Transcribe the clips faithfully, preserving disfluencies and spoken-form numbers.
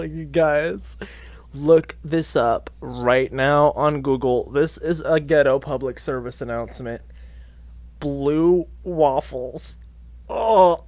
You guys, look this up right now on Google. This is a ghetto public service announcement. Blue waffles. Oh,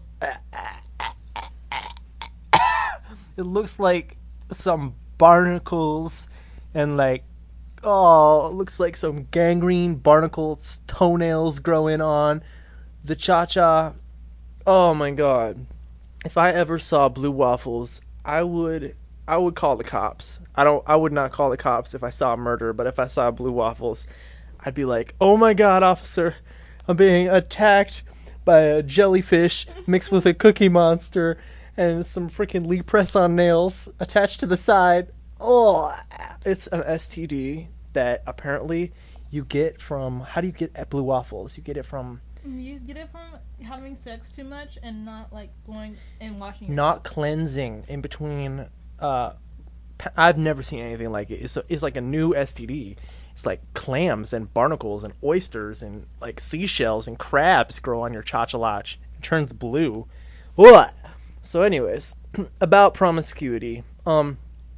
it looks like some barnacles and like oh, it looks like some gangrene barnacles toenails growing on the cha-cha. Oh my god. If I ever saw blue waffles, I would I would call the cops. I don't I would not call the cops if I saw a murder, but if I saw blue waffles, I'd be like, "Oh my god, officer, I'm being attacked by a jellyfish mixed with a cookie monster and some freaking Lee press-on nails attached to the side." Oh, it's an S T D that apparently you get from, how do you get at blue waffles? You get it from You get it from having sex too much and not like going and washing your not cleansing in between. uh I've never seen anything like it. It's, a, it's like a new S T D. It's like clams and barnacles and oysters and like seashells and crabs grow on your chachalach. It turns blue. What? So anyways, about promiscuity. Um,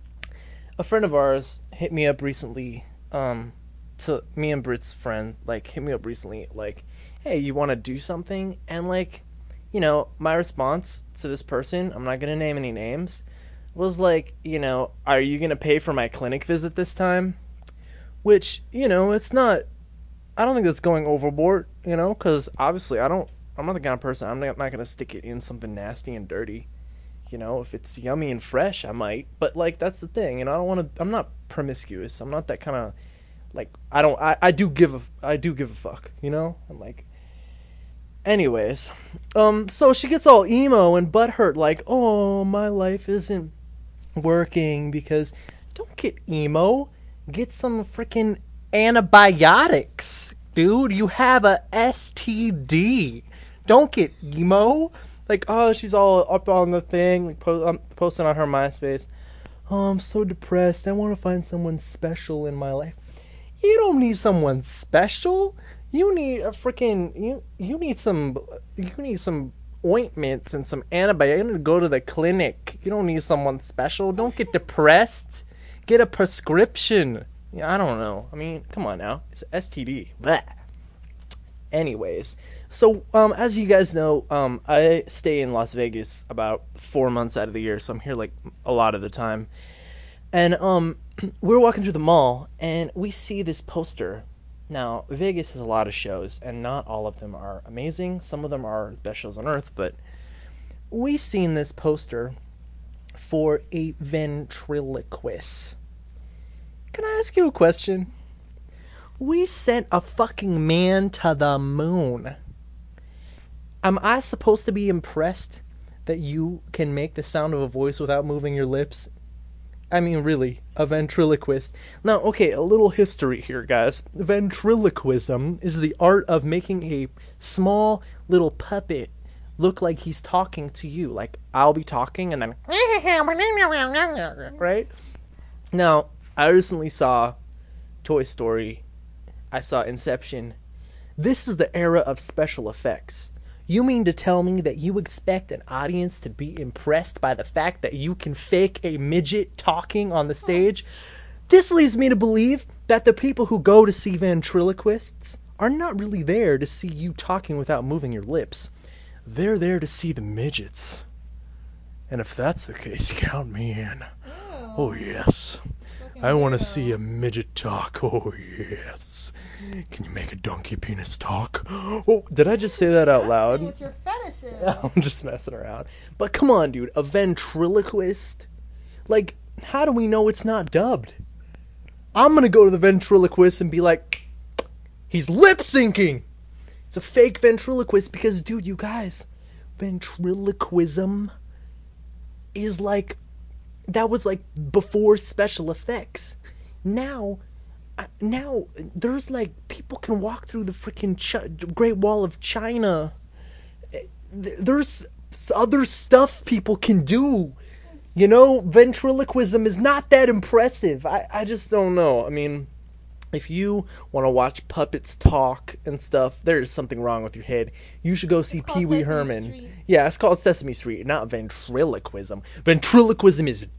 a friend of ours hit me up recently. Um, to me and Britt's friend, like, hit me up recently, like, "Hey, you want to do something?" And like, you know, my response to this person, I'm not gonna name any names, was like, you know, "Are you gonna pay for my clinic visit this time?" Which, you know, it's not. I don't think that's going overboard, you know, because obviously I don't. I'm not the kind of person. I'm not, not gonna stick it in something nasty and dirty. You know, if it's yummy and fresh, I might. But like, that's the thing. You know, I don't want to. I'm not promiscuous. I'm not that kind of. Like, I don't. I, I do give a. I do give a fuck. You know. I'm like. Anyways, um, so she gets all emo and butthurt, like, "Oh, my life isn't working because." Don't get emo. Get some freaking antibiotics, dude. You have a S T D. Don't get emo. Like, oh, she's all up on the thing, like po- um, posting on her MySpace. "Oh, I'm so depressed. I want to find someone special in my life." You don't need someone special. You need a freaking you. You need some. You need some ointments and some antibiotics. You need to go to the clinic. You don't need someone special. Don't get depressed. Get a prescription. Yeah, I don't know. I mean, come on now. It's S T D. Blech. Anyways, so um, as you guys know, um, I stay in Las Vegas about four months out of the year, so I'm here like a lot of the time. And um, we're walking through the mall, and we see this poster. Now, Vegas has a lot of shows, and not all of them are amazing. Some of them are the best shows on earth, but we seen this poster for a ventriloquist. Can I ask you a question? We sent a fucking man to the moon. Am I supposed to be impressed that you can make the sound of a voice without moving your lips? I mean, really, a ventriloquist. Now, okay, a little history here, guys. Ventriloquism is the art of making a small little puppet look like he's talking to you. Like, I'll be talking and then... Right? Now, I recently saw Toy Story. I saw Inception. This is the era of special effects. You mean to tell me that you expect an audience to be impressed by the fact that you can fake a midget talking on the stage? This leads me to believe that the people who go to see ventriloquists are not really there to see you talking without moving your lips. They're there to see the midgets. And if that's the case, count me in. Oh, yes. I want to see a midget talk. Oh, yes. Can you make a donkey penis talk? Oh, did I just say that out loud? What your fetish is. I'm just messing around. But come on, dude. A ventriloquist? Like, how do we know it's not dubbed? I'm going to go to the ventriloquist and be like, he's lip syncing. It's a fake ventriloquist because, dude, you guys, ventriloquism is like, that was like before special effects. Now, uh, now there's like, people can walk through the freaking Ch- Great Wall of China. There's other stuff people can do. You know, ventriloquism is not that impressive. I, I just don't know. I mean, if you want to watch puppets talk and stuff, there's something wrong with your head. You should go see It's called Pee Wee Sesame Herman. Street. Yeah, it's called Sesame Street, not ventriloquism. Ventriloquism is